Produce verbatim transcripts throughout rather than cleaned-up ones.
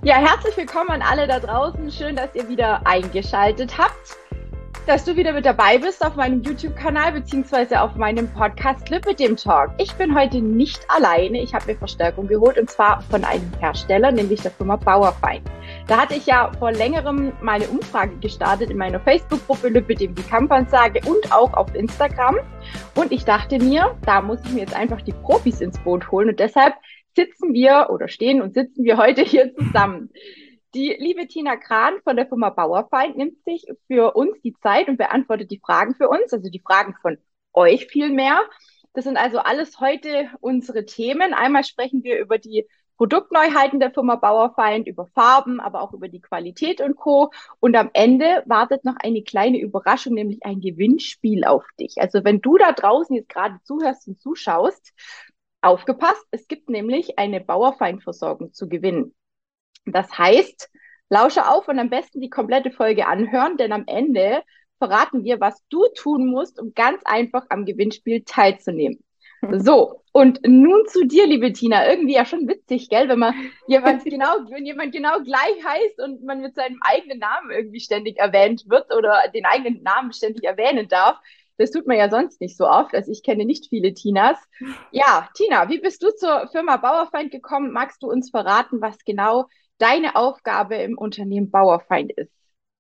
Ja, herzlich willkommen an alle da draußen. Schön, dass ihr wieder eingeschaltet habt, dass du wieder mit dabei bist auf meinem YouTube-Kanal beziehungsweise auf meinem Podcast Clip mit dem Talk. Ich bin heute nicht alleine. Ich habe mir Verstärkung geholt und zwar von einem Hersteller, nämlich der Firma Bauerfeind. Da hatte ich ja vor längerem mal eine Umfrage gestartet in meiner Facebook-Gruppe Lüppe dem die Kampfansage und auch auf Instagram. Und ich dachte mir, da muss ich mir jetzt einfach die Profis ins Boot holen und deshalb sitzen wir oder stehen und sitzen wir heute hier zusammen. Die liebe Tina Kran von der Firma Bauerfeind nimmt sich für uns die Zeit und beantwortet die Fragen für uns, also die Fragen von euch vielmehr. Das sind also alles heute unsere Themen. Einmal sprechen wir über die Produktneuheiten der Firma Bauerfeind, über Farben, aber auch über die Qualität und Co. Und am Ende wartet noch eine kleine Überraschung, nämlich ein Gewinnspiel auf dich. Also wenn du da draußen jetzt gerade zuhörst und zuschaust, aufgepasst, es gibt nämlich eine Bauerfeind-Versorgung zu gewinnen. Das heißt, lausche auf und am besten die komplette Folge anhören, denn am Ende verraten wir, was du tun musst, um ganz einfach am Gewinnspiel teilzunehmen. So, und nun zu dir, liebe Tina. Irgendwie ja schon witzig, gell, wenn man jemand genau, wenn jemand genau gleich heißt und man mit seinem eigenen Namen irgendwie ständig erwähnt wird oder den eigenen Namen ständig erwähnen darf. Das tut man ja sonst nicht so oft. Also ich kenne nicht viele Tinas. Ja, Tina, wie bist du zur Firma Bauerfeind gekommen? Magst du uns verraten, was genau deine Aufgabe im Unternehmen Bauerfeind ist?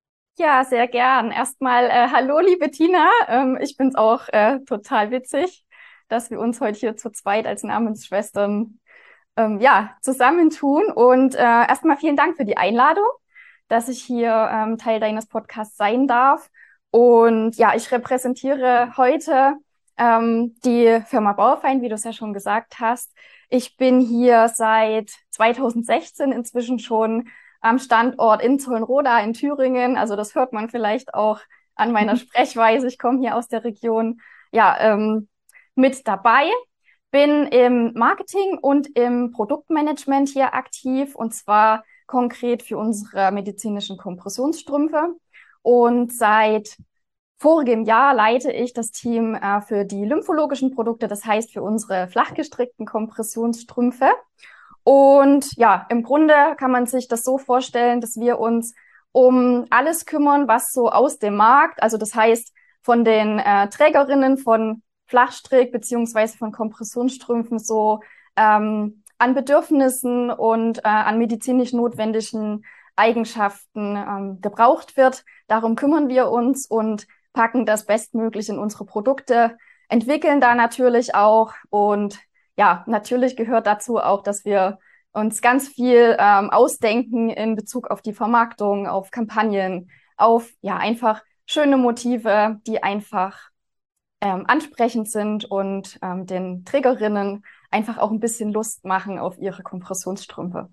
Ja, sehr gern. Erstmal, äh, hallo, liebe Tina. Ähm, ich find's auch äh, total witzig, dass wir uns heute hier zu zweit als Namensschwestern ähm, ja, zusammentun. Und äh, erstmal vielen Dank für die Einladung, dass ich hier ähm, Teil deines Podcasts sein darf. Und ja, ich repräsentiere heute ähm, die Firma Bauerfeind, wie du es ja schon gesagt hast. Ich bin hier seit zweitausendsechzehn inzwischen schon am Standort in Zollenroda in Thüringen. Also das hört man vielleicht auch an meiner Sprechweise. Ich komme hier aus der Region, ja, ähm, mit dabei. Bin im Marketing und im Produktmanagement hier aktiv und zwar konkret für unsere medizinischen Kompressionsstrümpfe. Und seit vorigem Jahr leite ich das Team äh, für die lymphologischen Produkte, das heißt für unsere flachgestrickten Kompressionsstrümpfe. Und ja, im Grunde kann man sich das so vorstellen, dass wir uns um alles kümmern, was so aus dem Markt, also das heißt von den äh, Trägerinnen von Flachstrick beziehungsweise von Kompressionsstrümpfen so ähm, an Bedürfnissen und äh, an medizinisch notwendigen Eigenschaften ähm, gebraucht wird. Darum kümmern wir uns und packen das bestmöglich in unsere Produkte, entwickeln da natürlich auch und ja, natürlich gehört dazu auch, dass wir uns ganz viel ähm, ausdenken in Bezug auf die Vermarktung, auf Kampagnen, auf ja einfach schöne Motive, die einfach ähm, ansprechend sind und ähm, den Trägerinnen einfach auch ein bisschen Lust machen auf ihre Kompressionsstrümpfe.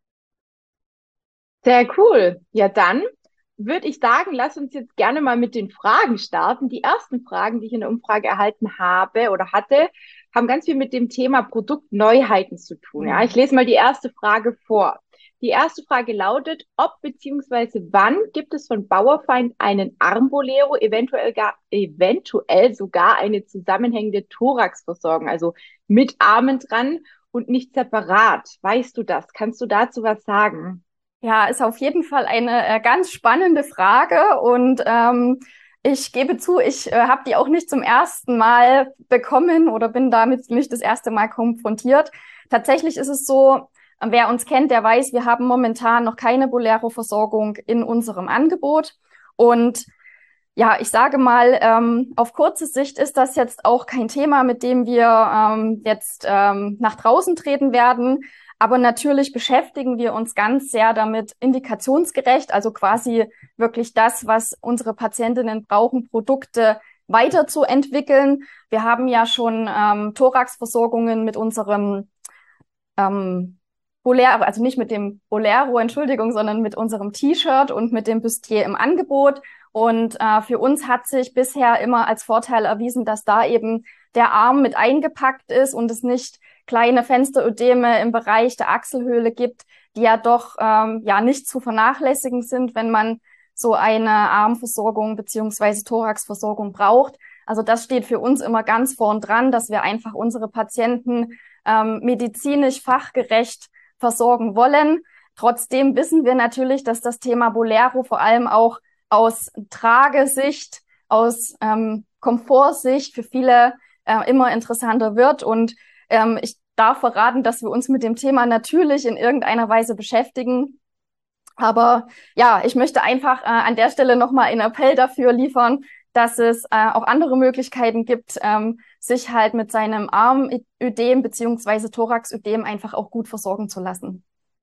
Sehr cool. Ja, dann würde ich sagen, lass uns jetzt gerne mal mit den Fragen starten. Die ersten Fragen, die ich in der Umfrage erhalten habe oder hatte, haben ganz viel mit dem Thema Produktneuheiten zu tun. Ja, ich Mhm. lese mal die erste Frage vor. Die erste Frage lautet, ob beziehungsweise wann gibt es von Bauerfeind einen Armbolero, eventuell gar, eventuell sogar eine zusammenhängende Thoraxversorgung, also mit Armen dran und nicht separat. Weißt du das? Kannst du dazu was sagen? Ja, ist auf jeden Fall eine äh, ganz spannende Frage und ähm, ich gebe zu, ich äh, habe die auch nicht zum ersten Mal bekommen oder bin damit nicht das erste Mal konfrontiert. Tatsächlich ist es so, wer uns kennt, der weiß, wir haben momentan noch keine Bolero-Versorgung in unserem Angebot und ja, ich sage mal, ähm, auf kurze Sicht ist das jetzt auch kein Thema, mit dem wir ähm, jetzt ähm, nach draußen treten werden. Aber natürlich beschäftigen wir uns ganz sehr damit, indikationsgerecht, also quasi wirklich das, was unsere Patientinnen brauchen, Produkte weiterzuentwickeln. Wir haben ja schon ähm, Thoraxversorgungen mit unserem ähm, Bolero, also nicht mit dem Bolero, Entschuldigung, sondern mit unserem T-Shirt und mit dem Bustier im Angebot. Und äh, für uns hat sich bisher immer als Vorteil erwiesen, dass da eben der Arm mit eingepackt ist und es nicht kleine Fensterödeme im Bereich der Achselhöhle gibt, die ja doch ähm, ja nicht zu vernachlässigen sind, wenn man so eine Armversorgung beziehungsweise Thoraxversorgung braucht. Also das steht für uns immer ganz vorn dran, dass wir einfach unsere Patienten ähm, medizinisch fachgerecht versorgen wollen. Trotzdem wissen wir natürlich, dass das Thema Bolero vor allem auch aus Tragesicht, aus ähm, Komfortsicht für viele äh, immer interessanter wird. Und ähm, ich darf verraten, dass wir uns mit dem Thema natürlich in irgendeiner Weise beschäftigen. Aber ja, ich möchte einfach äh, an der Stelle nochmal einen Appell dafür liefern, dass es äh, auch andere Möglichkeiten gibt, ähm, sich halt mit seinem Armödem beziehungsweise Thoraxödem einfach auch gut versorgen zu lassen.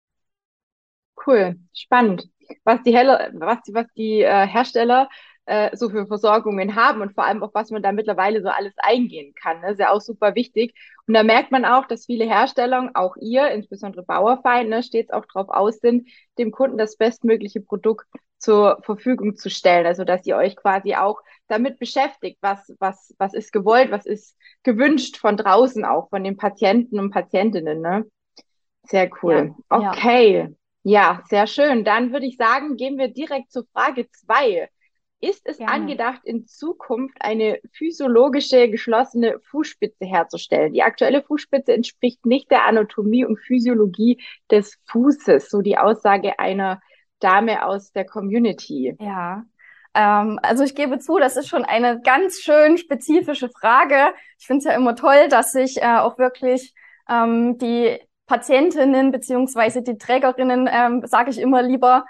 Cool, spannend. Was die, Helle, was die, was die äh, Hersteller äh, so für Versorgungen haben und vor allem auch, was man da mittlerweile so alles eingehen kann. Ne? Ist ja auch super wichtig. Und da merkt man auch, dass viele Hersteller, auch ihr, insbesondere Bauerfeind, ne, stets auch drauf aus sind, dem Kunden das bestmögliche Produkt zur Verfügung zu stellen. Also, dass ihr euch quasi auch damit beschäftigt, was, was, was ist gewollt, was ist gewünscht von draußen auch, von den Patienten und Patientinnen. Ne? Sehr Ja, cool. ja, Okay. Ja, sehr schön. Dann würde ich sagen, gehen wir direkt zur Frage zwei. Ist es gerne. angedacht, in Zukunft eine physiologische geschlossene Fußspitze herzustellen? Die aktuelle Fußspitze entspricht nicht der Anatomie und Physiologie des Fußes, so die Aussage einer Dame aus der Community. Ja, ähm, also ich gebe zu, das ist schon eine ganz schön spezifische Frage. Ich finde es ja immer toll, dass sich äh, auch wirklich ähm, die Patientinnen beziehungsweise die Trägerinnen, ähm, sage ich immer lieber,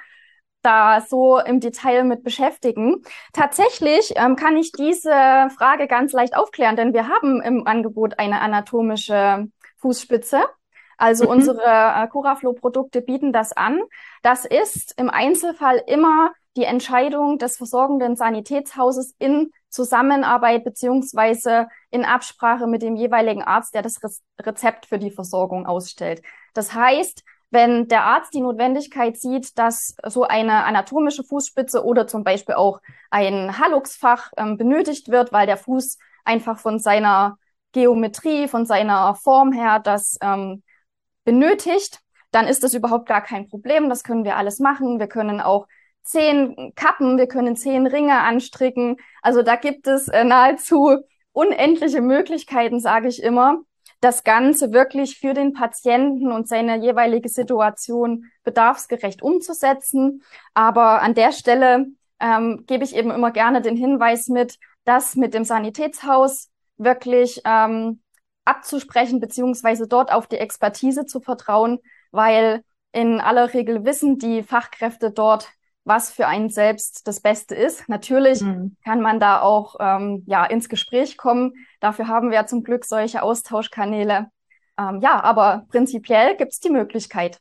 da so im Detail mit beschäftigen. Tatsächlich ähm, kann ich diese Frage ganz leicht aufklären, denn wir haben im Angebot eine anatomische Fußspitze. Also Mhm. unsere äh, Curaflow-Produkte bieten das an. Das ist im Einzelfall immer die Entscheidung des versorgenden Sanitätshauses in Zusammenarbeit beziehungsweise in Absprache mit dem jeweiligen Arzt, der das Re Rezept für die Versorgung ausstellt. Das heißt, wenn der Arzt die Notwendigkeit sieht, dass so eine anatomische Fußspitze oder zum Beispiel auch ein Hallux-Fach ähm, benötigt wird, weil der Fuß einfach von seiner Geometrie, von seiner Form her das ähm, benötigt, dann ist das überhaupt gar kein Problem. Das können wir alles machen. Wir können auch zehn Kappen, wir können zehn Ringe anstricken. Also da gibt es äh, nahezu unendliche Möglichkeiten, sage ich immer, das Ganze wirklich für den Patienten und seine jeweilige Situation bedarfsgerecht umzusetzen. Aber an der Stelle ähm, gebe ich eben immer gerne den Hinweis mit, dass mit dem Sanitätshaus wirklich ähm, abzusprechen, beziehungsweise dort auf die Expertise zu vertrauen, weil in aller Regel wissen die Fachkräfte dort, was für einen selbst das Beste ist. Natürlich Mhm. kann man da auch ähm, ja ins Gespräch kommen. Dafür haben wir ja zum Glück solche Austauschkanäle. Ähm, ja, aber prinzipiell gibt es die Möglichkeit.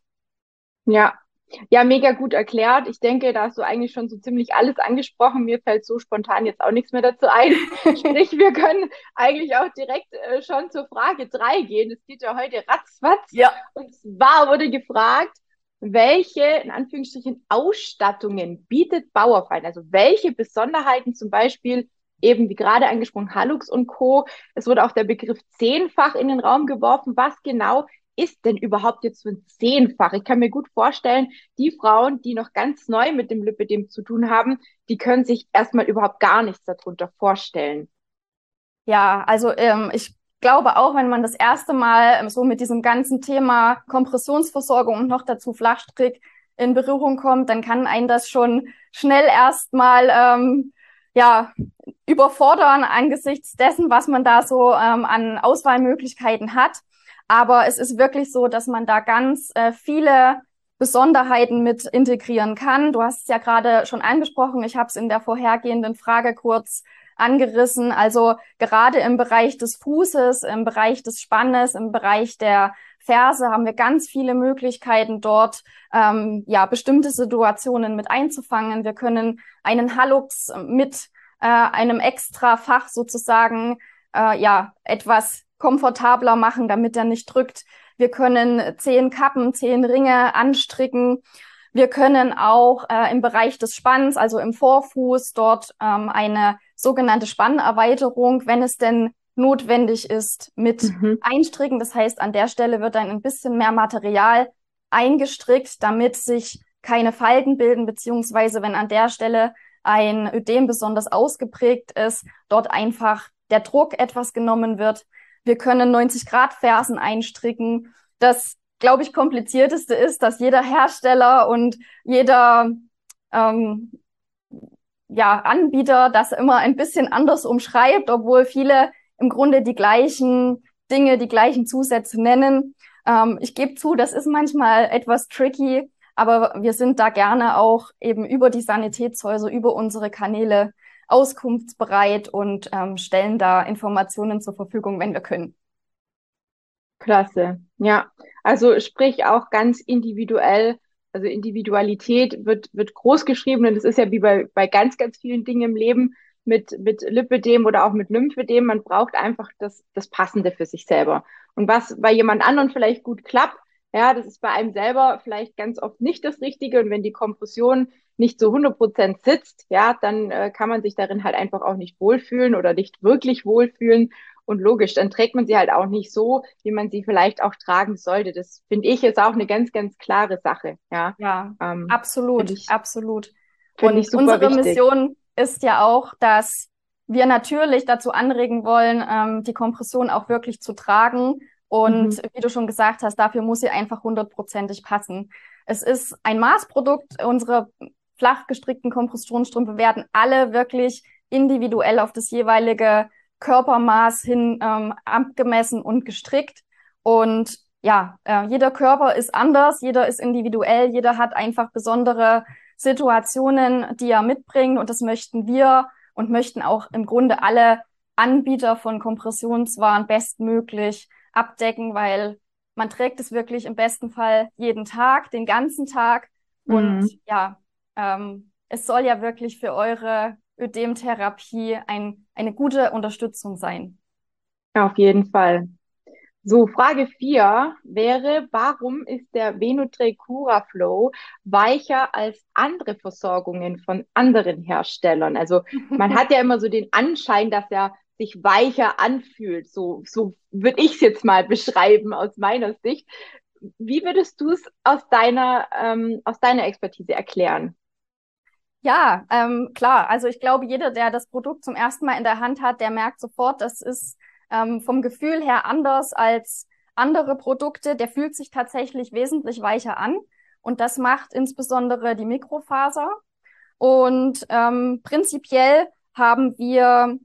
Ja. Ja, mega gut erklärt. Ich denke, da hast du eigentlich schon so ziemlich alles angesprochen. Mir fällt so spontan jetzt auch nichts mehr dazu ein. Sprich, wir können eigentlich auch direkt äh, schon zur Frage drei gehen. Es geht ja heute ratzfatz. Ja. Und zwar wurde gefragt, welche, in Anführungsstrichen, Ausstattungen bietet Bauerfeind? Also welche Besonderheiten, zum Beispiel eben wie gerade angesprochen, Hallux und Co. Es wurde auch der Begriff Zehnfach in den Raum geworfen. Was genau ist denn überhaupt jetzt so ein Zehnfach? Ich kann mir gut vorstellen, die Frauen, die noch ganz neu mit dem Lipödem zu tun haben, die können sich erstmal überhaupt gar nichts darunter vorstellen. Ja, also ähm, ich glaube auch, wenn man das erste Mal ähm, so mit diesem ganzen Thema Kompressionsversorgung und noch dazu Flachstrick in Berührung kommt, dann kann einen das schon schnell erstmal ähm, ja überfordern angesichts dessen, was man da so ähm, an Auswahlmöglichkeiten hat. Aber es ist wirklich so, dass man da ganz äh, viele Besonderheiten mit integrieren kann. Du hast es ja gerade schon angesprochen. Ich habe es in der vorhergehenden Frage kurz angerissen. Also gerade im Bereich des Fußes, im Bereich des Spannes, im Bereich der Ferse haben wir ganz viele Möglichkeiten dort, ähm, ja, bestimmte Situationen mit einzufangen. Wir können einen Hallux mit äh, einem extra Fach sozusagen, äh, ja, etwas komfortabler machen, damit er nicht drückt. Wir können zehn Kappen, zehn Ringe anstricken. Wir können auch äh, im Bereich des Spanns, also im Vorfuß, dort ähm, eine sogenannte Spannerweiterung, wenn es denn notwendig ist, mit Mhm. einstricken. Das heißt, an der Stelle wird dann ein bisschen mehr Material eingestrickt, damit sich keine Falten bilden, beziehungsweise wenn an der Stelle ein Ödem besonders ausgeprägt ist, dort einfach der Druck etwas genommen wird. Wir können neunzig Grad Fersen einstricken. Das glaube ich, komplizierteste ist, dass jeder Hersteller und jeder ähm, ja, Anbieter das immer ein bisschen anders umschreibt, obwohl viele im Grunde die gleichen Dinge, die gleichen Zusätze nennen. Ähm, ich gebe zu, das ist manchmal etwas tricky, aber wir sind da gerne auch eben über die Sanitätshäuser, über unsere Kanäle auskunftsbereit und ähm, stellen da Informationen zur Verfügung, wenn wir können. Klasse. Ja, also sprich auch ganz individuell. Also Individualität wird, wird groß geschrieben und es ist ja wie bei, bei ganz, ganz vielen Dingen im Leben mit, mit Lipödem oder auch mit Lymphödem. Man braucht einfach das, das Passende für sich selber. Und was bei jemand anderen vielleicht gut klappt, ja, das ist bei einem selber vielleicht ganz oft nicht das Richtige. Und wenn die Kompression nicht zu hundert Prozent sitzt, ja, dann äh, kann man sich darin halt einfach auch nicht wohlfühlen oder nicht wirklich wohlfühlen. Und logisch, dann trägt man sie halt auch nicht so, wie man sie vielleicht auch tragen sollte. Das finde ich jetzt auch eine ganz, ganz klare Sache. Ja, Ja, ähm, finde absolut, ich, absolut. finde ich Und super unsere wichtig. Mission ist ja auch, dass wir natürlich dazu anregen wollen, ähm, die Kompression auch wirklich zu tragen. Und Mhm. wie du schon gesagt hast, dafür muss sie einfach hundertprozentig passen. Es ist ein Maßprodukt. Unsere flach gestrickten Kompressionsstrümpfe werden alle wirklich individuell auf das jeweilige Körpermaß hin ähm, abgemessen und gestrickt. Und ja, äh, jeder Körper ist anders, jeder ist individuell, jeder hat einfach besondere Situationen, die er mitbringt. Und das möchten wir und möchten auch im Grunde alle Anbieter von Kompressionswaren bestmöglich abdecken, weil man trägt es wirklich im besten Fall jeden Tag, den ganzen Tag. Und Mhm. ja, ähm, es soll ja wirklich für eure Ödemtherapie ein, eine gute Unterstützung sein. Auf jeden Fall. So, Frage vier wäre, warum ist der Venotre Cura Flow weicher als andere Versorgungen von anderen Herstellern? Also man hat ja immer so den Anschein, dass er sich weicher anfühlt. So, so würde ich es jetzt mal beschreiben aus meiner Sicht. Wie würdest du es aus deiner, ähm, aus deiner Expertise erklären? Ja, ähm, klar. Also ich glaube, jeder, der das Produkt zum ersten Mal in der Hand hat, der merkt sofort, das ist ähm, vom Gefühl her anders als andere Produkte. Der fühlt sich tatsächlich wesentlich weicher an. Und das macht insbesondere die Mikrofaser. Und ähm, prinzipiell haben wir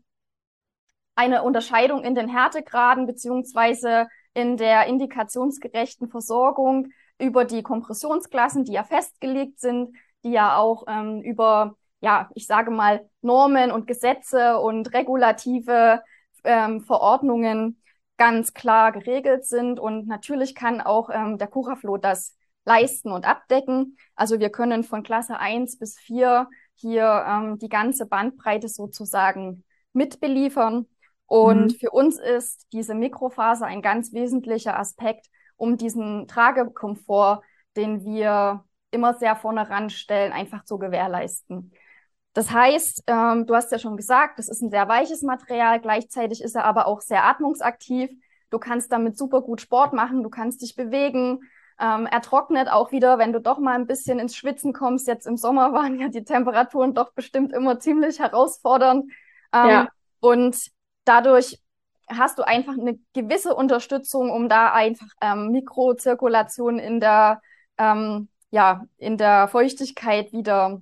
eine Unterscheidung in den Härtegraden beziehungsweise in der indikationsgerechten Versorgung über die Kompressionsklassen, die ja festgelegt sind, die ja auch ähm, über, ja, ich sage mal, Normen und Gesetze und regulative ähm, Verordnungen ganz klar geregelt sind. Und natürlich kann auch ähm, der Curaflow das leisten und abdecken. Also wir können von Klasse eins bis vier hier ähm, die ganze Bandbreite sozusagen mitbeliefern. Und Mhm. für uns ist diese Mikrofaser ein ganz wesentlicher Aspekt, um diesen Tragekomfort, den wir immer sehr vorne ranstellen, einfach zu gewährleisten. Das heißt, ähm, du hast ja schon gesagt, das ist ein sehr weiches Material, gleichzeitig ist er aber auch sehr atmungsaktiv. Du kannst damit super gut Sport machen, du kannst dich bewegen. Ähm, er trocknet auch wieder, wenn du doch mal ein bisschen ins Schwitzen kommst. Jetzt im Sommer waren ja die Temperaturen doch bestimmt immer ziemlich herausfordernd. Ähm, Ja, und dadurch hast du einfach eine gewisse Unterstützung, um da einfach ähm, Mikrozirkulation in der, ähm, ja, in der Feuchtigkeit wieder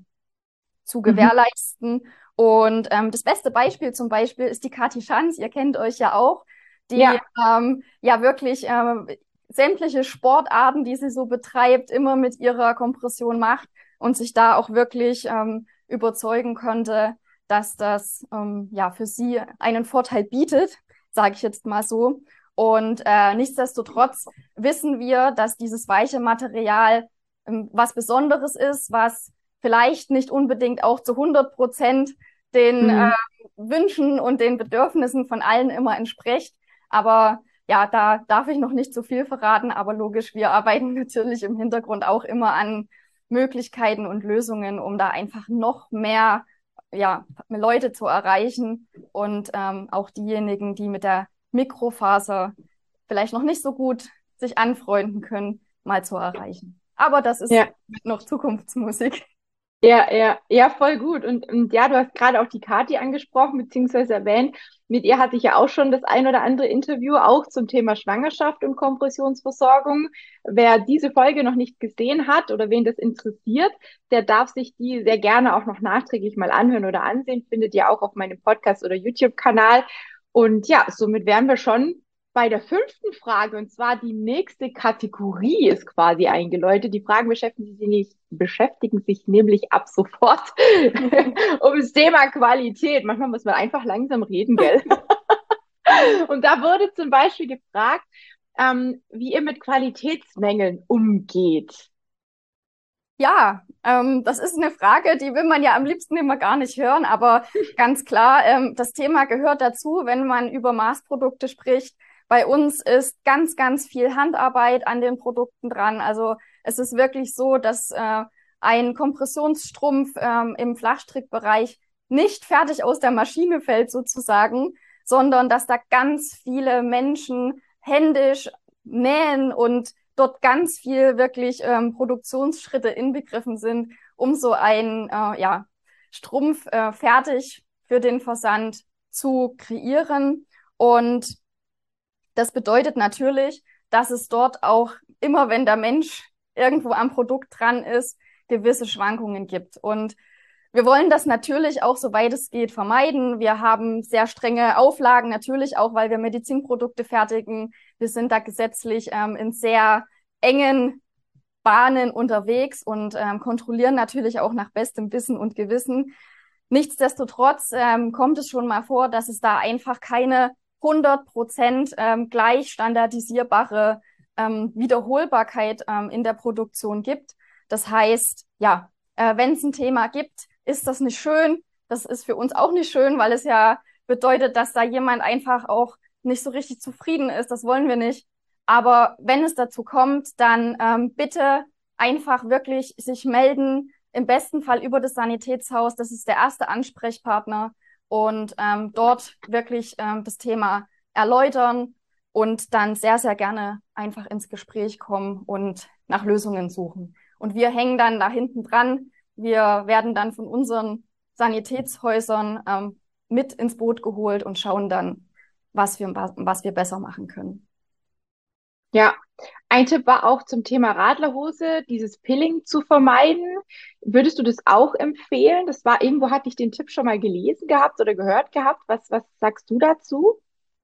zu mhm. gewährleisten. Und ähm, das beste Beispiel zum Beispiel ist die Kathi Schanz. Ihr kennt euch ja auch, die Ja, ähm, ja wirklich ähm, sämtliche Sportarten, die sie so betreibt, immer mit ihrer Kompression macht und sich da auch wirklich ähm, überzeugen konnte, dass das ähm, ja für sie einen Vorteil bietet, sage ich jetzt mal so. Und äh, nichtsdestotrotz wissen wir, dass dieses weiche Material ähm, was Besonderes ist, was vielleicht nicht unbedingt auch zu hundert Prozent den äh, mhm. Wünschen und den Bedürfnissen von allen immer entspricht. Aber ja, da darf ich noch nicht so viel verraten, aber logisch, wir arbeiten natürlich im Hintergrund auch immer an Möglichkeiten und Lösungen, um da einfach noch mehr ja, Leute zu erreichen und ähm, auch diejenigen, die mit der Mikrofaser vielleicht noch nicht so gut sich anfreunden können, mal zu erreichen. Aber das ist Ja. noch Zukunftsmusik. Ja, ja, ja, voll gut. Und, und ja, du hast gerade auch die Kathi angesprochen, beziehungsweise erwähnt. Mit ihr hatte ich ja auch schon das ein oder andere Interview, auch zum Thema Schwangerschaft und Kompressionsversorgung. Wer diese Folge noch nicht gesehen hat oder wen das interessiert, der darf sich die sehr gerne auch noch nachträglich mal anhören oder ansehen. Findet ihr auch auf meinem Podcast oder YouTube-Kanal. Und ja, somit wären wir schon bei der fünften Frage, und zwar die nächste Kategorie ist quasi eingeläutet. Die Fragen beschäftigen sich, nicht, beschäftigen sich nämlich ab sofort um das Thema Qualität. Manchmal muss man einfach langsam reden, gell? Und da wurde zum Beispiel gefragt, ähm, wie ihr mit Qualitätsmängeln umgeht. Ja, ähm, das ist eine Frage, die will man ja am liebsten immer gar nicht hören, aber ganz klar, ähm, das Thema gehört dazu, wenn man über Maßprodukte spricht. Bei uns ist ganz, ganz viel Handarbeit an den Produkten dran. Also es ist wirklich so, dass äh, ein Kompressionsstrumpf ähm, im Flachstrickbereich nicht fertig aus der Maschine fällt sozusagen, sondern dass da ganz viele Menschen händisch nähen und dort ganz viel wirklich ähm, Produktionsschritte inbegriffen sind, um so einen äh, ja, Strumpf äh, fertig für den Versand zu kreieren. Und das bedeutet natürlich, dass es dort auch immer, wenn der Mensch irgendwo am Produkt dran ist, gewisse Schwankungen gibt. Und wir wollen das natürlich auch, soweit es geht, vermeiden. Wir haben sehr strenge Auflagen, natürlich auch, weil wir Medizinprodukte fertigen. Wir sind da gesetzlich ähm, in sehr engen Bahnen unterwegs und ähm, kontrollieren natürlich auch nach bestem Wissen und Gewissen. Nichtsdestotrotz ähm, kommt es schon mal vor, dass es da einfach keine hundert Prozent ähm, gleich standardisierbare ähm, Wiederholbarkeit ähm, in der Produktion gibt. Das heißt, ja, äh, wenn es ein Thema gibt, ist das nicht schön. Das ist für uns auch nicht schön, weil es ja bedeutet, dass da jemand einfach auch nicht so richtig zufrieden ist. Das wollen wir nicht. Aber wenn es dazu kommt, dann ähm, bitte einfach wirklich sich melden, im besten Fall über das Sanitätshaus. Das ist der erste Ansprechpartner und ähm, dort wirklich ähm, das Thema erläutern und dann sehr, sehr gerne einfach ins Gespräch kommen und nach Lösungen suchen. Und wir hängen dann da hinten dran. Wir werden dann von unseren Sanitätshäusern ähm, mit ins Boot geholt und schauen dann, was wir, was wir besser machen können. Ja, ein Tipp war auch zum Thema Radlerhose, dieses Pilling zu vermeiden. Würdest du das auch empfehlen? Das war irgendwo, hatte ich den Tipp schon mal gelesen gehabt oder gehört gehabt. Was, was sagst du dazu?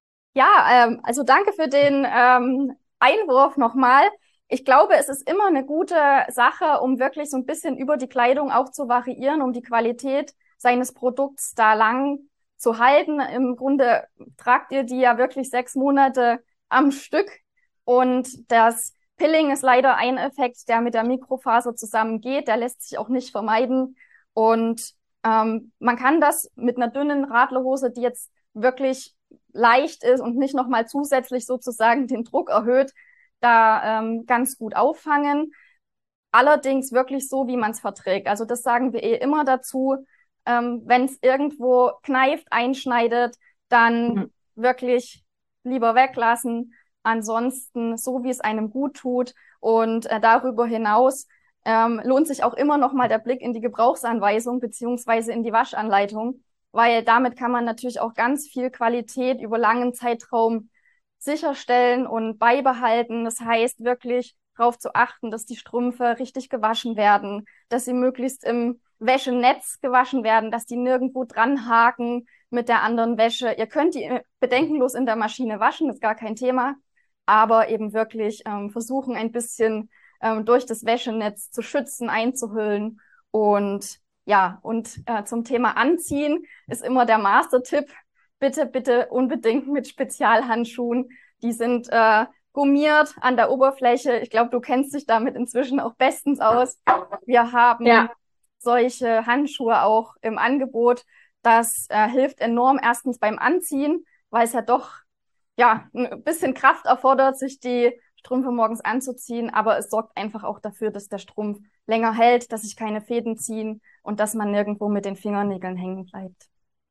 Ja, ähm, also danke für den ähm, Einwurf nochmal. Ich glaube, es ist immer eine gute Sache, um wirklich so ein bisschen über die Kleidung auch zu variieren, um die Qualität seines Produkts da lang zu halten. Im Grunde tragt ihr die ja wirklich sechs Monate am Stück. Und das Pilling ist leider ein Effekt, der mit der Mikrofaser zusammengeht. Der lässt sich auch nicht vermeiden. Und ähm, man kann das mit einer dünnen Radlerhose, die jetzt wirklich leicht ist und nicht nochmal zusätzlich sozusagen den Druck erhöht, da ähm, ganz gut auffangen. Allerdings wirklich so, wie man es verträgt. Also das sagen wir eh immer dazu. Ähm, wenn es irgendwo kneift, einschneidet, dann Mhm. wirklich lieber weglassen. Ansonsten so, wie es einem gut tut. Und äh, darüber hinaus ähm, lohnt sich auch immer noch mal der Blick in die Gebrauchsanweisung beziehungsweise in die Waschanleitung, weil damit kann man natürlich auch ganz viel Qualität über langen Zeitraum sicherstellen und beibehalten. Das heißt wirklich darauf zu achten, dass die Strümpfe richtig gewaschen werden, dass sie möglichst im Wäschenetz gewaschen werden, dass die nirgendwo dran haken mit der anderen Wäsche. Ihr könnt die bedenkenlos in der Maschine waschen, ist gar kein Thema, aber eben wirklich ähm, versuchen, ein bisschen ähm, durch das Wäschenetz zu schützen, einzuhüllen. Und ja, und äh, zum Thema Anziehen ist immer der Master-Tipp, bitte, bitte unbedingt mit Spezialhandschuhen. Die sind äh, gummiert an der Oberfläche. Ich glaube, du kennst dich damit inzwischen auch bestens aus. Wir haben Ja, solche Handschuhe auch im Angebot. Das äh, hilft enorm erstens beim Anziehen, weil es ja doch ja ein bisschen Kraft erfordert, sich die Strümpfe morgens anzuziehen, aber es sorgt einfach auch dafür, dass der Strumpf länger hält, dass sich keine Fäden ziehen und dass man nirgendwo mit den Fingernägeln hängen bleibt.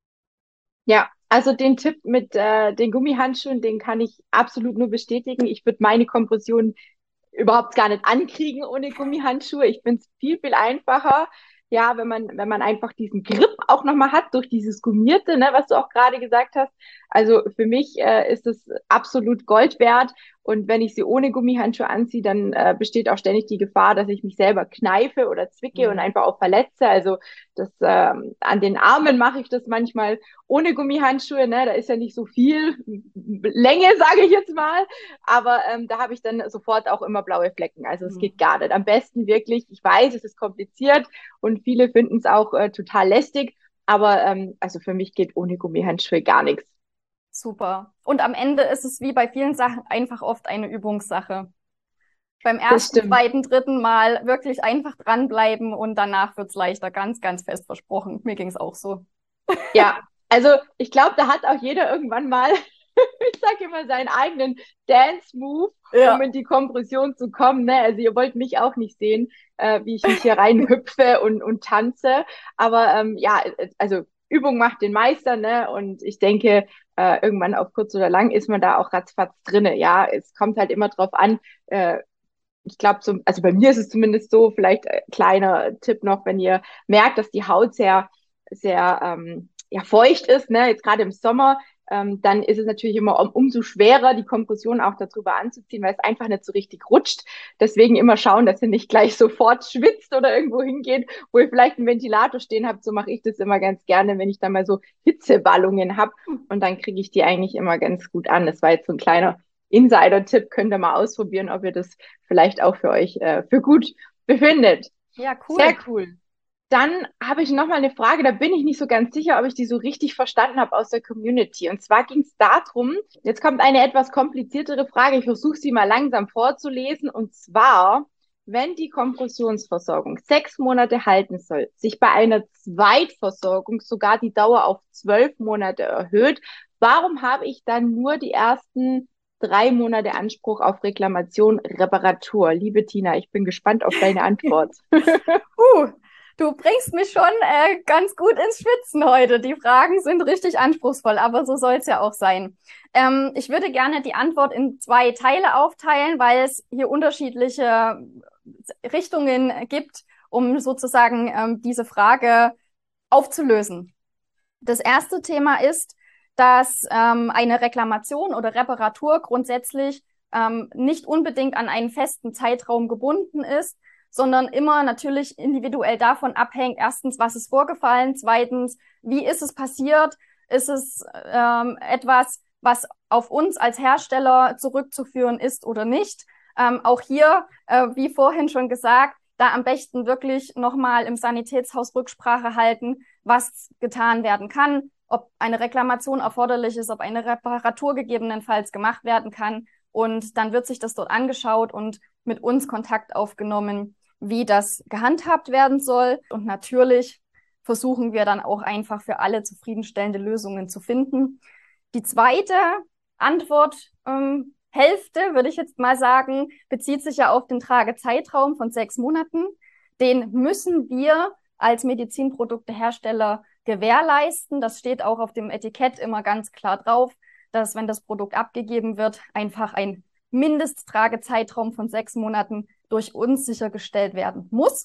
ja. Also den Tipp mit äh, den Gummihandschuhen, den kann ich absolut nur bestätigen. Ich würde meine Kompression überhaupt gar nicht ankriegen ohne Gummihandschuhe. Ich finde es viel, viel einfacher. Ja, wenn man, wenn man einfach diesen Grip auch nochmal hat durch dieses Gummierte, ne, was du auch gerade gesagt hast. Also für mich äh, ist es absolut Gold wert. Und wenn ich sie ohne Gummihandschuhe anziehe, dann äh, besteht auch ständig die Gefahr, dass ich mich selber kneife oder zwicke und Mhm. einfach auch verletze. Also das ähm, an den Armen mache ich das manchmal ohne Gummihandschuhe. Ne? Da ist ja nicht so viel Länge, sage ich jetzt mal. Aber ähm, da habe ich dann sofort auch immer blaue Flecken. Also es geht Mhm. gar nicht. Am besten wirklich, ich weiß, es ist kompliziert und viele finden es auch äh, total lästig. Aber ähm, also für mich geht ohne Gummihandschuhe gar nichts. Super. Und am Ende ist es wie bei vielen Sachen einfach oft eine Übungssache. Beim Das ersten, stimmt. zweiten, dritten Mal wirklich einfach dranbleiben und danach wird's leichter. Ganz, ganz fest versprochen. Mir ging's auch so. Ja, also ich glaube, da hat auch jeder irgendwann mal, ich sage immer, seinen eigenen Dance-Move, um Ja. in die Kompression zu kommen. Ne? Also ihr wollt mich auch nicht sehen, äh, wie ich mich hier reinhüpfe und, und tanze. Aber ähm, ja, also Übung macht den Meister, ne? Und ich denke, äh, irgendwann auf kurz oder lang ist man da auch ratzfatz drinne. Ja, es kommt halt immer drauf an. Äh, ich glaube, so, also bei mir ist es zumindest so, vielleicht äh, kleiner Tipp noch, wenn ihr merkt, dass die Haut sehr, sehr ähm, ja, feucht ist, ne, jetzt gerade im Sommer, ähm, dann ist es natürlich immer um, umso schwerer, die Kompression auch darüber anzuziehen, weil es einfach nicht so richtig rutscht. Deswegen immer schauen, dass ihr nicht gleich sofort schwitzt oder irgendwo hingeht, wo ihr vielleicht einen Ventilator stehen habt. So mache ich das immer ganz gerne, wenn ich dann mal so Hitzeballungen habe und dann kriege ich die eigentlich immer ganz gut an. Das war jetzt so ein kleiner Insider-Tipp, könnt ihr mal ausprobieren, ob ihr das vielleicht auch für euch äh, für gut befindet. Ja, Sehr cool. cool. Dann habe ich noch mal eine Frage, da bin ich nicht so ganz sicher, ob ich die so richtig verstanden habe aus der Community. Und zwar ging es darum, jetzt kommt eine etwas kompliziertere Frage, ich versuche sie mal langsam vorzulesen. Und zwar, wenn die Kompressionsversorgung sechs Monate halten soll, sich bei einer Zweitversorgung sogar die Dauer auf zwölf Monate erhöht, warum habe ich dann nur die ersten drei Monate Anspruch auf Reklamation, Reparatur? Liebe Tina, ich bin gespannt auf deine Antwort. Uh, du bringst mich schon äh, ganz gut ins Schwitzen heute. Die Fragen sind richtig anspruchsvoll, aber so soll es ja auch sein. Ähm, ich würde gerne die Antwort in zwei Teile aufteilen, weil es hier unterschiedliche Richtungen gibt, um sozusagen ähm, diese Frage aufzulösen. Das erste Thema ist, dass ähm, eine Reklamation oder Reparatur grundsätzlich ähm, nicht unbedingt an einen festen Zeitraum gebunden ist, sondern immer natürlich individuell davon abhängt, erstens, was ist vorgefallen, zweitens, wie ist es passiert, ist es ähm, etwas, was auf uns als Hersteller zurückzuführen ist oder nicht. Ähm, auch hier, äh, wie vorhin schon gesagt, da am besten wirklich nochmal im Sanitätshaus Rücksprache halten, was getan werden kann, ob eine Reklamation erforderlich ist, ob eine Reparatur gegebenenfalls gemacht werden kann. Und dann wird sich das dort angeschaut und mit uns Kontakt aufgenommen, wie das gehandhabt werden soll. Und natürlich versuchen wir dann auch einfach für alle zufriedenstellende Lösungen zu finden. Die zweite Antwort, ähm, Hälfte, würde ich jetzt mal sagen, bezieht sich ja auf den Tragezeitraum von sechs Monaten. Den müssen wir als Medizinproduktehersteller gewährleisten. Das steht auch auf dem Etikett immer ganz klar drauf, dass, wenn das Produkt abgegeben wird, einfach ein Mindesttragezeitraum von sechs Monaten durch uns sichergestellt werden muss.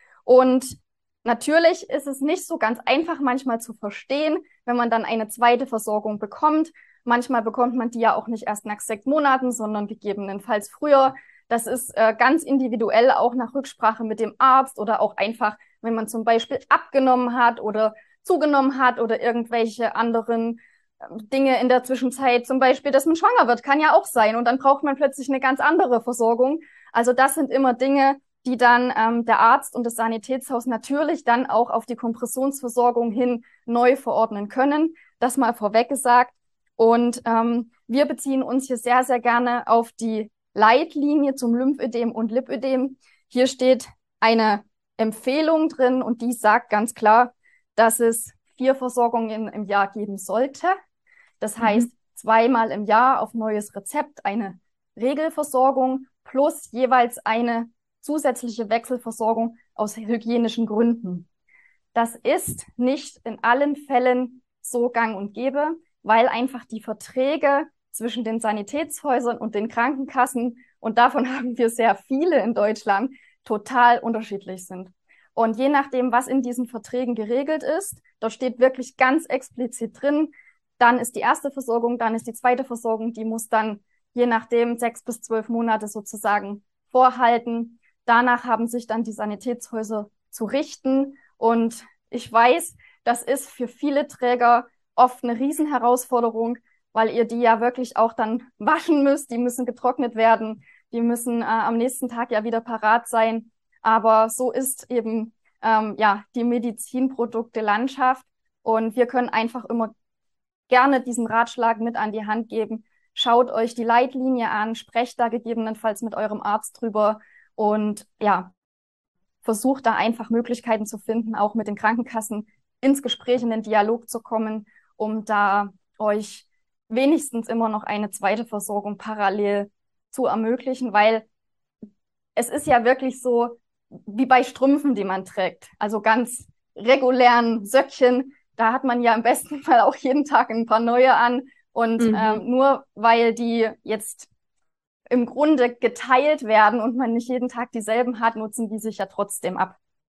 Und natürlich ist es nicht so ganz einfach manchmal zu verstehen, wenn man dann eine zweite Versorgung bekommt. Manchmal bekommt man die ja auch nicht erst nach sechs Monaten, sondern gegebenenfalls früher. Das ist äh, ganz individuell, auch nach Rücksprache mit dem Arzt oder auch einfach, wenn man zum Beispiel abgenommen hat oder zugenommen hat oder irgendwelche anderen äh, Dinge in der Zwischenzeit, zum Beispiel, dass man schwanger wird, kann ja auch sein. Und dann braucht man plötzlich eine ganz andere Versorgung. Also das sind immer Dinge, die dann ähm, der Arzt und das Sanitätshaus natürlich dann auch auf die Kompressionsversorgung hin neu verordnen können. Das mal vorweg gesagt. Und ähm, wir beziehen uns hier sehr, sehr gerne auf die Leitlinie zum Lymphödem und Lipödem. Hier steht eine Empfehlung drin und die sagt ganz klar, dass es vier Versorgungen im Jahr geben sollte. Das heißt, Mhm. zweimal im Jahr auf neues Rezept eine Regelversorgung plus jeweils eine zusätzliche Wechselversorgung aus hygienischen Gründen. Das ist nicht in allen Fällen so gang und gäbe, weil einfach die Verträge zwischen den Sanitätshäusern und den Krankenkassen, und davon haben wir sehr viele in Deutschland, total unterschiedlich sind. Und je nachdem, was in diesen Verträgen geregelt ist, da steht wirklich ganz explizit drin, dann ist die erste Versorgung, dann ist die zweite Versorgung, die muss dann je nachdem sechs bis zwölf Monate sozusagen vorhalten. Danach haben sich dann die Sanitätshäuser zu richten. Und ich weiß, das ist für viele Träger oft eine Riesenherausforderung, weil ihr die ja wirklich auch dann waschen müsst. Die müssen getrocknet werden. Die müssen äh, am nächsten Tag ja wieder parat sein. Aber so ist eben ähm, ja die Medizinprodukte-Landschaft. Und wir können einfach immer gerne diesen Ratschlag mit an die Hand geben. Schaut euch die Leitlinie an, sprecht da gegebenenfalls mit eurem Arzt drüber und ja, versucht da einfach Möglichkeiten zu finden, auch mit den Krankenkassen ins Gespräch, in den Dialog zu kommen, um da euch wenigstens immer noch eine zweite Versorgung parallel zu ermöglichen, weil es ist ja wirklich so wie bei Strümpfen, die man trägt, also ganz regulären Söckchen, da hat man ja im besten Fall auch jeden Tag ein paar neue an. Und mhm. ähm, nur weil die jetzt im Grunde geteilt werden und man nicht jeden Tag dieselben hat, nutzen die sich ja trotzdem ab.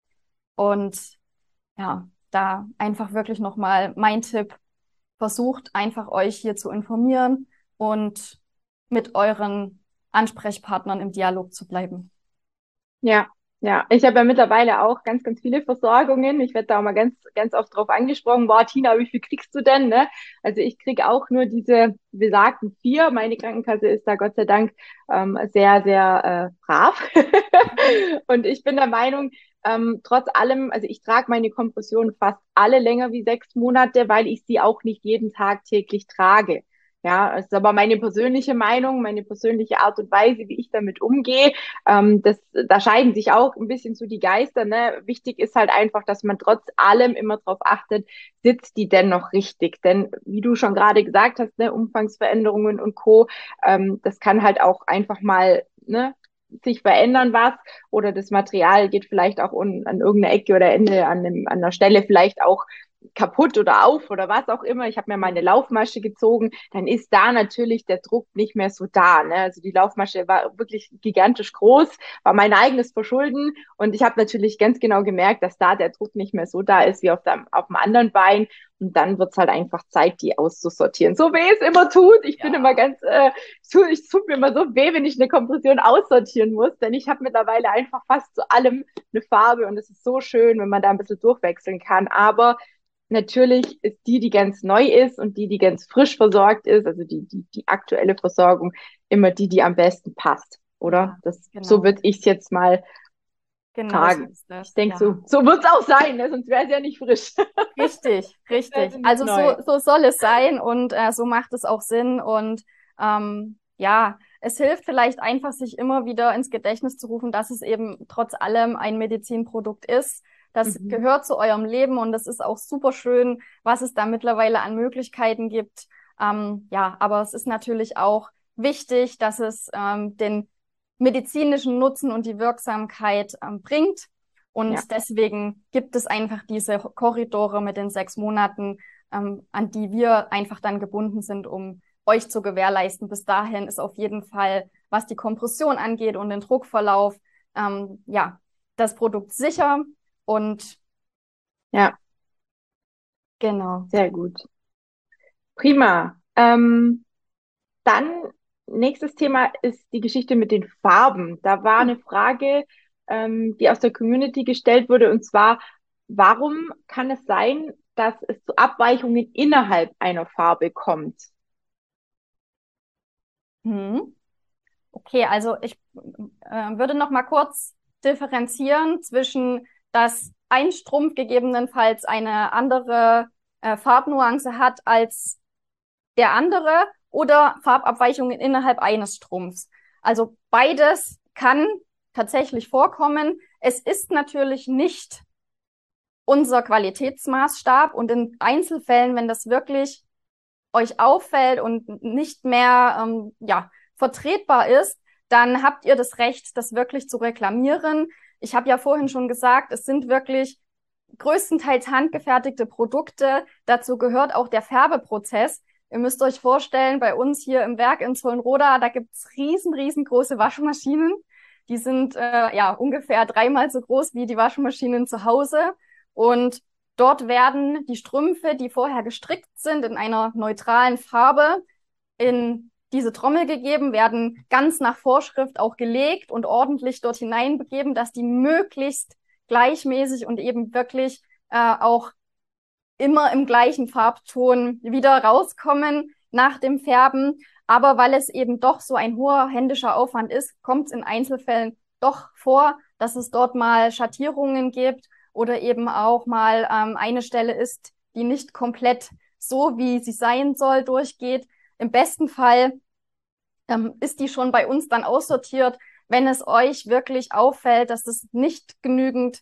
Und ja, da einfach wirklich nochmal mein Tipp, versucht einfach euch hier zu informieren und mit euren Ansprechpartnern im Dialog zu bleiben. Ja. Ja, ich habe ja mittlerweile auch ganz, ganz viele Versorgungen. Ich werde da auch mal ganz, ganz oft drauf angesprochen. Boah, Tina, wie viel kriegst du denn, ne? Also ich kriege auch nur diese besagten vier. Meine Krankenkasse ist da Gott sei Dank ähm, sehr, sehr äh, brav. Und ich bin der Meinung, ähm, trotz allem, also ich trage meine Kompression fast alle länger wie sechs Monate, weil ich sie auch nicht jeden Tag täglich trage. Ja, es ist aber meine persönliche Meinung, meine persönliche Art und Weise, wie ich damit umgehe. Ähm, das, da scheiden sich auch ein bisschen so die Geister. Ne? Wichtig ist halt einfach, dass man trotz allem immer darauf achtet, sitzt die denn noch richtig? Denn wie du schon gerade gesagt hast, ne, Umfangsveränderungen und Co., ähm, das kann halt auch einfach mal, ne, sich verändern was oder das Material geht vielleicht auch un, an irgendeiner Ecke oder Ende an, einem, an einer Stelle vielleicht auch kaputt oder auf oder was auch immer. Ich habe mir meine Laufmasche gezogen, dann ist da natürlich der Druck nicht mehr so da. Ne? Also die Laufmasche war wirklich gigantisch groß, war mein eigenes Verschulden und ich habe natürlich ganz genau gemerkt, dass da der Druck nicht mehr so da ist wie auf dem, auf dem anderen Bein. Und dann wird's halt einfach Zeit, die auszusortieren. So weh es immer tut. Ich ja. bin immer ganz, äh, es tut, es tut mir immer so weh, wenn ich eine Kompression aussortieren muss, denn ich habe mittlerweile einfach fast zu allem eine Farbe und es ist so schön, wenn man da ein bisschen durchwechseln kann. Aber natürlich ist die, die ganz neu ist und die, die ganz frisch versorgt ist, also die, die, die aktuelle Versorgung, immer die, die am besten passt, oder? Ja, das, genau. So würde ich es jetzt mal genau sagen. So ist das. Ich denke, ja. so, so wird es auch sein, ne? Sonst wäre es ja nicht frisch. Richtig, richtig. Also so, so soll es sein und äh, so macht es auch Sinn und ähm, ja, es hilft vielleicht einfach, sich immer wieder ins Gedächtnis zu rufen, dass es eben trotz allem ein Medizinprodukt ist. Das mhm. gehört zu eurem Leben und das ist auch super schön, was es da mittlerweile an Möglichkeiten gibt. Ähm, ja, aber es ist natürlich auch wichtig, dass es ähm, den medizinischen Nutzen und die Wirksamkeit ähm, bringt. Und ja. deswegen gibt es einfach diese Korridore mit den sechs Monaten, ähm, an die wir einfach dann gebunden sind, um euch zu gewährleisten. Bis dahin ist auf jeden Fall, was die Kompression angeht und den Druckverlauf, ähm, ja, das Produkt sicher. Und ja, genau. Sehr gut. Prima. Ähm, dann nächstes Thema ist die Geschichte mit den Farben. Da war eine Frage, ähm, die aus der Community gestellt wurde, und zwar, warum kann es sein, dass es zu Abweichungen innerhalb einer Farbe kommt? Hm. Okay, also ich äh, würde noch mal kurz differenzieren zwischen, dass ein Strumpf gegebenenfalls eine andere äh, Farbnuance hat als der andere oder Farbabweichungen innerhalb eines Strumpfs. Also beides kann tatsächlich vorkommen. Es ist natürlich nicht unser Qualitätsmaßstab und in Einzelfällen, wenn das wirklich euch auffällt und nicht mehr ähm, ja, vertretbar ist, dann habt ihr das Recht, das wirklich zu reklamieren. Ich habe ja vorhin schon gesagt, es sind wirklich größtenteils handgefertigte Produkte. Dazu gehört auch der Färbeprozess. Ihr müsst euch vorstellen, bei uns hier im Werk in Zollenroda, da gibt's riesen, riesengroße Waschmaschinen. Die sind äh, ja ungefähr dreimal so groß wie die Waschmaschinen zu Hause. Und dort werden die Strümpfe, die vorher gestrickt sind, in einer neutralen Farbe in diese Trommel gegeben, werden ganz nach Vorschrift auch gelegt und ordentlich dort hineinbegeben, dass die möglichst gleichmäßig und eben wirklich äh, auch immer im gleichen Farbton wieder rauskommen nach dem Färben. Aber weil es eben doch so ein hoher händischer Aufwand ist, kommt es in Einzelfällen doch vor, dass es dort mal Schattierungen gibt oder eben auch mal ähm, eine Stelle ist, die nicht komplett so, wie sie sein soll, durchgeht. Im besten Fall ähm, ist die schon bei uns dann aussortiert. Wenn es euch wirklich auffällt, dass das nicht genügend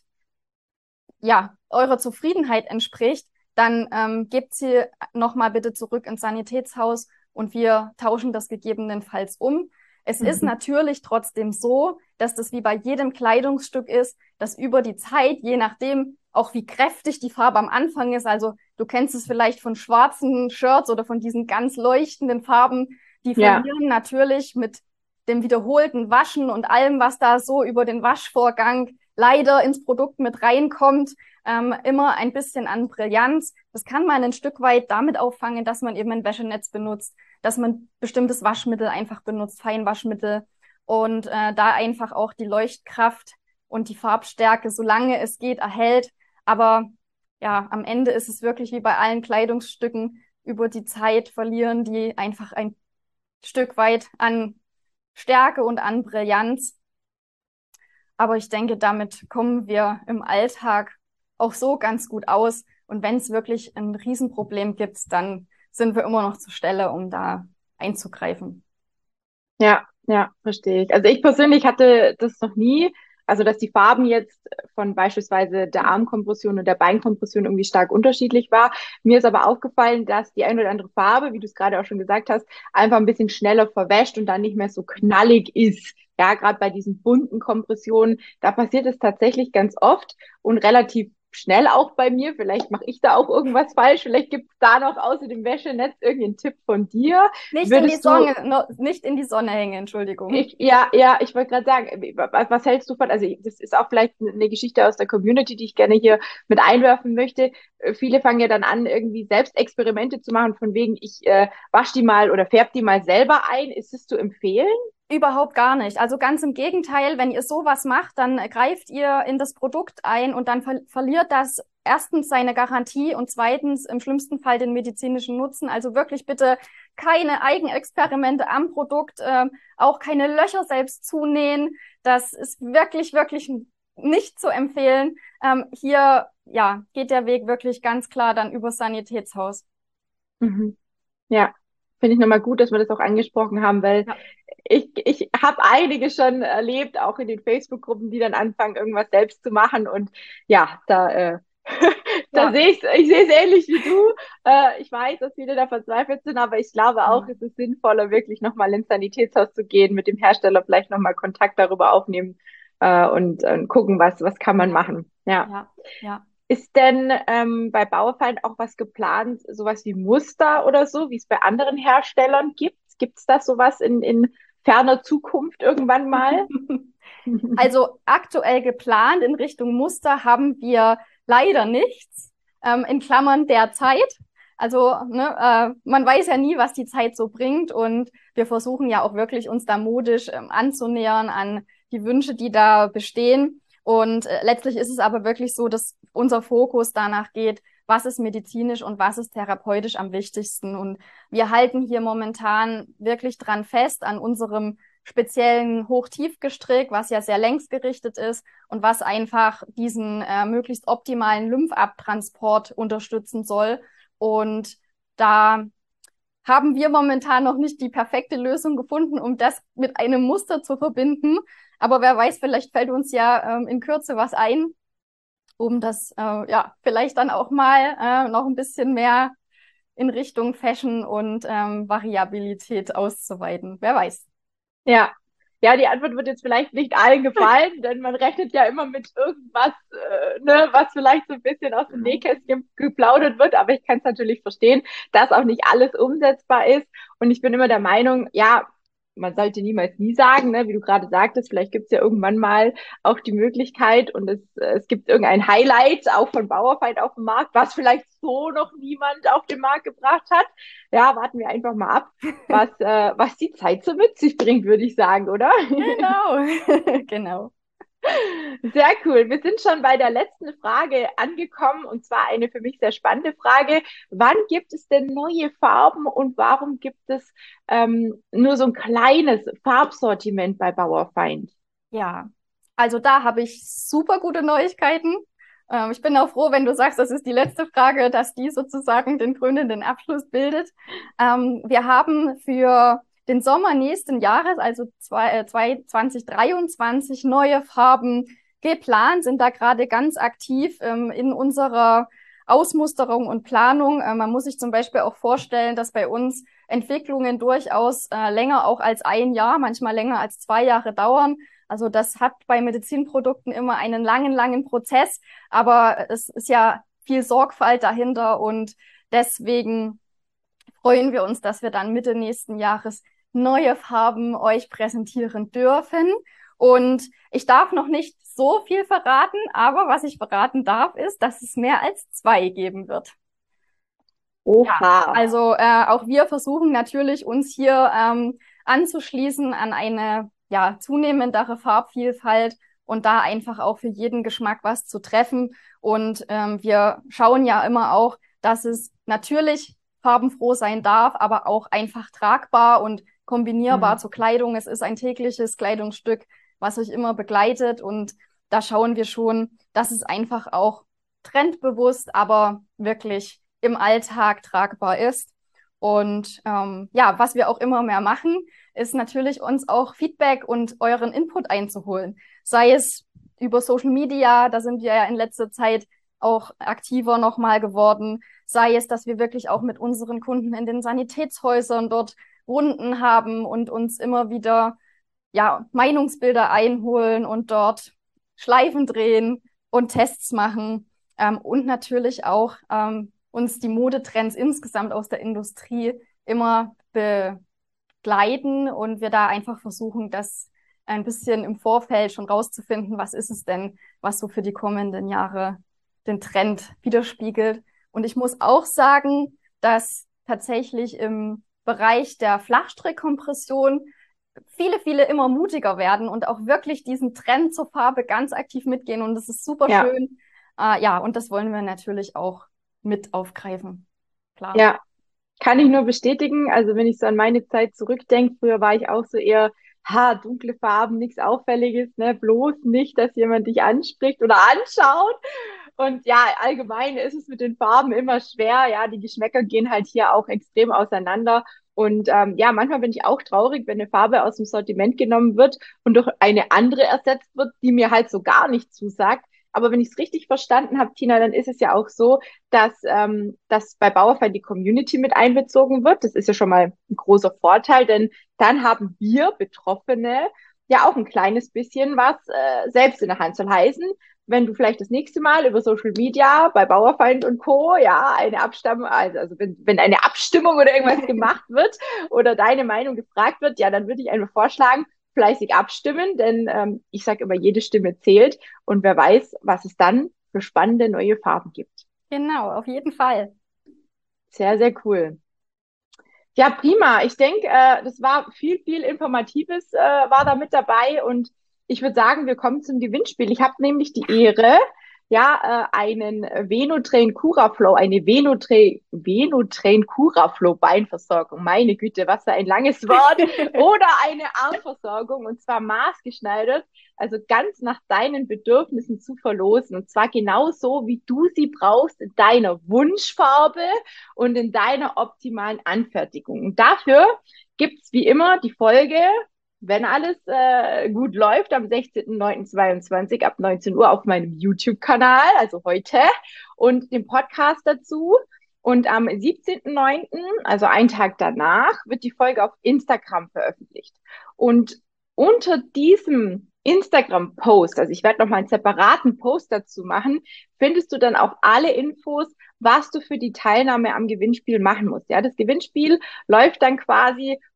ja, eurer Zufriedenheit entspricht, dann ähm, gebt sie nochmal bitte zurück ins Sanitätshaus und wir tauschen das gegebenenfalls um. Es mhm. ist natürlich trotzdem so, dass das wie bei jedem Kleidungsstück ist, dass über die Zeit, je nachdem auch wie kräftig die Farbe am Anfang ist, also du kennst es vielleicht von schwarzen Shirts oder von diesen ganz leuchtenden Farben, die Ja. verlieren natürlich mit dem wiederholten Waschen und allem, was da so über den Waschvorgang leider ins Produkt mit reinkommt, ähm, immer ein bisschen an Brillanz. Das kann man ein Stück weit damit auffangen, dass man eben ein Wäschenetz benutzt, dass man bestimmtes Waschmittel einfach benutzt, Feinwaschmittel und äh, da einfach auch die Leuchtkraft und die Farbstärke, solange es geht, erhält. Aber ja, am Ende ist es wirklich wie bei allen Kleidungsstücken, über die Zeit verlieren die einfach ein Stück weit an Stärke und an Brillanz. Aber ich denke, damit kommen wir im Alltag auch so ganz gut aus. Und wenn es wirklich ein Riesenproblem gibt, dann sind wir immer noch zur Stelle, um da einzugreifen. Ja, ja, verstehe ich. Also ich persönlich hatte das noch nie, also dass die Farben jetzt von beispielsweise der Armkompression und der Beinkompression irgendwie stark unterschiedlich war. Mir ist aber aufgefallen, dass die eine oder andere Farbe, wie du es gerade auch schon gesagt hast, einfach ein bisschen schneller verwäscht und dann nicht mehr so knallig ist. Ja, gerade bei diesen bunten Kompressionen, da passiert es tatsächlich ganz oft und relativ schnell auch bei mir. Vielleicht mache ich da auch irgendwas falsch. Vielleicht gibt es da noch außer dem Wäschenetz irgendeinen Tipp von dir. Nicht in die Würdest du, Sonne, no, nicht in die Sonne hängen, Entschuldigung. ich, ja, ja, ich wollte gerade sagen, was, was hältst du von, also das ist auch vielleicht eine Geschichte aus der Community, die ich gerne hier mit einwerfen möchte. Äh, Viele fangen ja dann an, irgendwie selbst Experimente zu machen, von wegen, ich äh, wasche die mal oder färbe die mal selber ein. Ist es zu empfehlen? Überhaupt gar nicht. Also ganz im Gegenteil, wenn ihr sowas macht, dann greift ihr in das Produkt ein und dann ver verliert das erstens seine Garantie und zweitens im schlimmsten Fall den medizinischen Nutzen. Also wirklich bitte keine Eigenexperimente am Produkt, äh, auch keine Löcher selbst zunähen. Das ist wirklich, wirklich nicht zu empfehlen. Ähm, hier ja, geht der Weg wirklich ganz klar dann übers Sanitätshaus. Mhm. Ja, finde ich nochmal gut, dass wir das auch angesprochen haben, weil Ja. ich, ich habe einige schon erlebt, auch in den Facebook-Gruppen, die dann anfangen, irgendwas selbst zu machen. Und ja, da, äh, da Ja. sehe ich ich sehe es ähnlich wie du. Äh, ich weiß, dass viele da verzweifelt sind, aber ich glaube auch, Ja. es ist sinnvoller, wirklich nochmal ins Sanitätshaus zu gehen, mit dem Hersteller vielleicht nochmal Kontakt darüber aufnehmen äh, und, und gucken, was, was kann man machen. Ja. Ja, ja. Ist denn ähm, bei Bauerfeind auch was geplant, sowas wie Muster oder so, wie es bei anderen Herstellern gibt? Gibt es das sowas in, in ferner Zukunft irgendwann mal? Also aktuell geplant in Richtung Muster haben wir leider nichts, ähm, in Klammern derzeit. Also ne, äh, man weiß ja nie, was die Zeit so bringt und wir versuchen ja auch wirklich uns da modisch ähm, anzunähern an die Wünsche, die da bestehen. Und äh, letztlich ist es aber wirklich so, dass unser Fokus danach geht, was ist medizinisch und was ist therapeutisch am wichtigsten. Und wir halten hier momentan wirklich dran fest an unserem speziellen Hoch-Tief-Gestrick, was ja sehr längsgerichtet ist und was einfach diesen äh, möglichst optimalen Lymphabtransport unterstützen soll. Und da haben wir momentan noch nicht die perfekte Lösung gefunden, um das mit einem Muster zu verbinden. Aber wer weiß, vielleicht fällt uns ja ähm, in Kürze was ein, um das äh, ja vielleicht dann auch mal äh, noch ein bisschen mehr in Richtung Fashion und ähm, Variabilität auszuweiten. Wer weiß. Ja. Ja, die Antwort wird jetzt vielleicht nicht allen gefallen, denn man rechnet ja immer mit irgendwas, äh, ne, was vielleicht so ein bisschen aus dem Nähkästchen geplaudert wird, aber ich kann es natürlich verstehen, dass auch nicht alles umsetzbar ist. Und ich bin immer der Meinung, ja, man sollte niemals nie sagen, ne? Wie du gerade sagtest, vielleicht gibt es ja irgendwann mal auch die Möglichkeit und es, es gibt irgendein Highlight auch von Bauerfeind auf dem Markt, was vielleicht so noch niemand auf den Markt gebracht hat. Ja, warten wir einfach mal ab, was, äh, was die Zeit so mit sich bringt, würde ich sagen, oder? Genau, genau. Sehr cool. Wir sind schon bei der letzten Frage angekommen und zwar eine für mich sehr spannende Frage. Wann gibt es denn neue Farben und warum gibt es ähm, nur so ein kleines Farbsortiment bei Bauerfeind? Ja, also da habe ich super gute Neuigkeiten. Ähm, ich bin auch froh, wenn du sagst, das ist die letzte Frage, dass die sozusagen den krönenden Abschluss bildet. Ähm, wir haben für den Sommer nächsten Jahres, also zwei, äh, zwanzig dreiundzwanzig, neue Farben geplant, sind da gerade ganz aktiv ähm, in unserer Ausmusterung und Planung. Äh, man muss sich zum Beispiel auch vorstellen, dass bei uns Entwicklungen durchaus äh, länger auch als ein Jahr, manchmal länger als zwei Jahre dauern. Also das hat bei Medizinprodukten immer einen langen, langen Prozess, aber es ist ja viel Sorgfalt dahinter und deswegen freuen wir uns, dass wir dann Mitte nächsten Jahres neue Farben euch präsentieren dürfen. Und ich darf noch nicht so viel verraten, aber was ich verraten darf, ist, dass es mehr als zwei geben wird. Ja, Oha. also äh, auch wir versuchen natürlich, uns hier ähm, anzuschließen an eine ja zunehmendere Farbvielfalt und da einfach auch für jeden Geschmack was zu treffen. Und ähm, wir schauen ja immer auch, dass es natürlich farbenfroh sein darf, aber auch einfach tragbar und kombinierbar Hm. zur Kleidung. Es ist ein tägliches Kleidungsstück, was euch immer begleitet und da schauen wir schon, dass es einfach auch trendbewusst, aber wirklich im Alltag tragbar ist. Und ähm, ja, was wir auch immer mehr machen, ist natürlich uns auch Feedback und euren Input einzuholen. Sei es über Social Media, da sind wir ja in letzter Zeit auch aktiver nochmal geworden. Sei es, dass wir wirklich auch mit unseren Kunden in den Sanitätshäusern dort Runden haben und uns immer wieder ja Meinungsbilder einholen und dort Schleifen drehen und Tests machen. Ähm, und natürlich auch ähm, uns die Modetrends insgesamt aus der Industrie immer begleiten und wir da einfach versuchen, das ein bisschen im Vorfeld schon rauszufinden, was ist es denn, was so für die kommenden Jahre den Trend widerspiegelt. Und ich muss auch sagen, dass tatsächlich im Bereich der Flachstrickkompression viele, viele immer mutiger werden und auch wirklich diesen Trend zur Farbe ganz aktiv mitgehen. Und das ist super Ja, schön. Äh, ja, und das wollen wir natürlich auch mit aufgreifen. Klar. ja, kann ich nur bestätigen. Also wenn ich so an meine Zeit zurückdenke, früher war ich auch so eher, ha, dunkle Farben, nichts Auffälliges, ne, bloß nicht, dass jemand dich anspricht oder anschaut. Und ja, allgemein ist es mit den Farben immer schwer. Ja, die Geschmäcker gehen halt hier auch extrem auseinander. Und ähm, ja, manchmal bin ich auch traurig, wenn eine Farbe aus dem Sortiment genommen wird und durch eine andere ersetzt wird, die mir halt so gar nicht zusagt. Aber wenn ich es richtig verstanden habe, Tina, dann ist es ja auch so, dass, ähm, dass bei Bauerfeind die Community mit einbezogen wird. Das ist ja schon mal ein großer Vorteil, denn dann haben wir Betroffene ja auch ein kleines bisschen was äh, selbst in der Hand. Soll heißen, wenn du vielleicht das nächste Mal über Social Media bei Bauerfeind und Co. ja eine Abstimmung, also, also wenn, wenn eine Abstimmung oder irgendwas gemacht wird oder deine Meinung gefragt wird, ja, dann würde ich einfach vorschlagen, fleißig abstimmen, denn ähm, ich sage immer, jede Stimme zählt und wer weiß, was es dann für spannende neue Farben gibt. Genau, auf jeden Fall. Sehr, sehr cool. Ja, prima. Ich denke, äh, das war viel, viel Informatives, äh, war da mit dabei und ich würde sagen, wir kommen zum Gewinnspiel. Ich habe nämlich die Ehre, ja, äh, einen Venotrain Curaflow, eine Venotrain, Venotrain Curaflow Beinversorgung. Meine Güte, was für ein langes Wort. Oder eine Armversorgung und zwar maßgeschneidert, also ganz nach deinen Bedürfnissen zu verlosen. Und zwar genau so, wie du sie brauchst, in deiner Wunschfarbe und in deiner optimalen Anfertigung. Und dafür gibt's wie immer die Folge, wenn alles äh, gut läuft, am sechzehnten neunten zweiundzwanzig ab neunzehn Uhr auf meinem YouTube-Kanal, also heute, und den Podcast dazu. Und am siebzehnten neunten, also einen Tag danach, wird die Folge auf Instagram veröffentlicht. Und unter diesem Instagram-Post, also ich werde nochmal einen separaten Post dazu machen, findest du dann auch alle Infos, was du für die Teilnahme am Gewinnspiel machen musst. Ja, das Gewinnspiel läuft dann quasi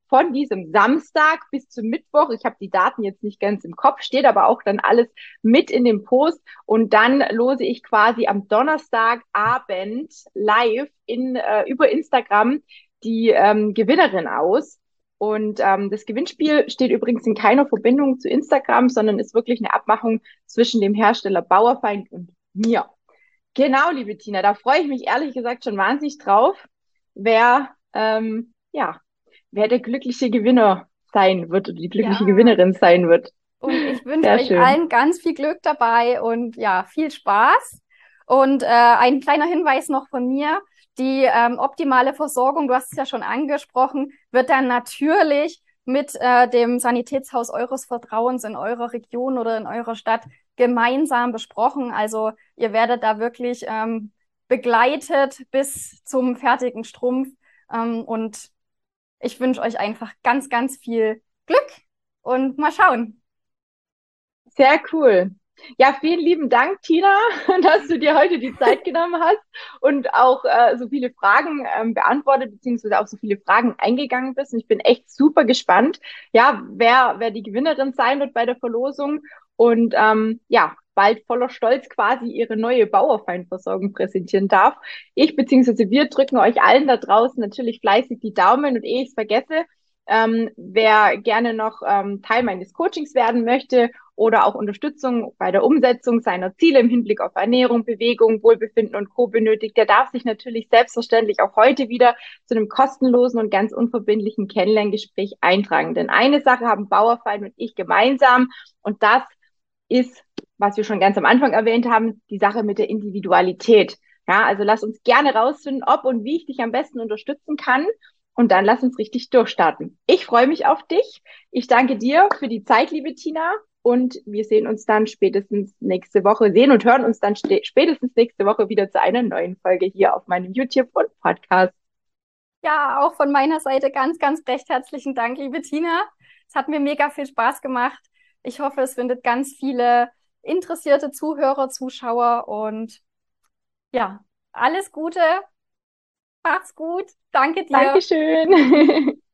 von diesem Samstag bis zum Mittwoch. Ich habe die Daten jetzt nicht ganz im Kopf, steht aber auch dann alles mit in dem Post. Und dann lose ich quasi am Donnerstagabend live in, äh, über Instagram die ähm, Gewinnerin aus. Und ähm, das Gewinnspiel steht übrigens in keiner Verbindung zu Instagram, sondern ist wirklich eine Abmachung zwischen dem Hersteller Bauerfeind und mir. Genau, liebe Tina, da freue ich mich ehrlich gesagt schon wahnsinnig drauf, wer, ähm, ja, wer der glückliche Gewinner sein wird oder die glückliche Ja, Gewinnerin sein wird. und ich wünsche Sehr euch schön. allen ganz viel Glück dabei und ja, viel Spaß. Und äh, ein kleiner Hinweis noch von mir. Die ähm, optimale Versorgung, du hast es ja schon angesprochen, wird dann natürlich mit äh, dem Sanitätshaus eures Vertrauens in eurer Region oder in eurer Stadt gemeinsam besprochen. Also ihr werdet da wirklich ähm, begleitet bis zum fertigen Strumpf. Ähm, und ich wünsche euch einfach ganz, ganz viel Glück und mal schauen. Sehr cool. Ja, vielen lieben Dank, Tina, dass du dir heute die Zeit genommen hast und auch äh, so viele Fragen ähm, beantwortet, beziehungsweise auch so viele Fragen eingegangen bist. Und ich bin echt super gespannt, ja, wer, wer die Gewinnerin sein wird bei der Verlosung und ähm, ja, bald voller Stolz quasi ihre neue Bauerfeind-Versorgung präsentieren darf. Ich beziehungsweise wir drücken euch allen da draußen natürlich fleißig die Daumen und ehe ich es vergesse, ähm, wer gerne noch ähm, Teil meines Coachings werden möchte oder auch Unterstützung bei der Umsetzung seiner Ziele im Hinblick auf Ernährung, Bewegung, Wohlbefinden und Co. benötigt, der darf sich natürlich selbstverständlich auch heute wieder zu einem kostenlosen und ganz unverbindlichen Kennenlerngespräch eintragen. Denn eine Sache haben Bauerfeind und ich gemeinsam und das ist, was wir schon ganz am Anfang erwähnt haben, die Sache mit der Individualität. Ja, also lass uns gerne rausfinden, ob und wie ich dich am besten unterstützen kann. Und dann lass uns richtig durchstarten. Ich freue mich auf dich. Ich danke dir für die Zeit, liebe Tina. Und wir sehen uns dann spätestens nächste Woche, sehen und hören uns dann spätestens nächste Woche wieder zu einer neuen Folge hier auf meinem YouTube und Podcast. Ja, auch von meiner Seite ganz, ganz recht herzlichen Dank, liebe Tina. Es hat mir mega viel Spaß gemacht. Ich hoffe, es findet ganz viele interessierte Zuhörer, Zuschauer und ja, alles Gute. Mach's gut. Danke dir. Dankeschön.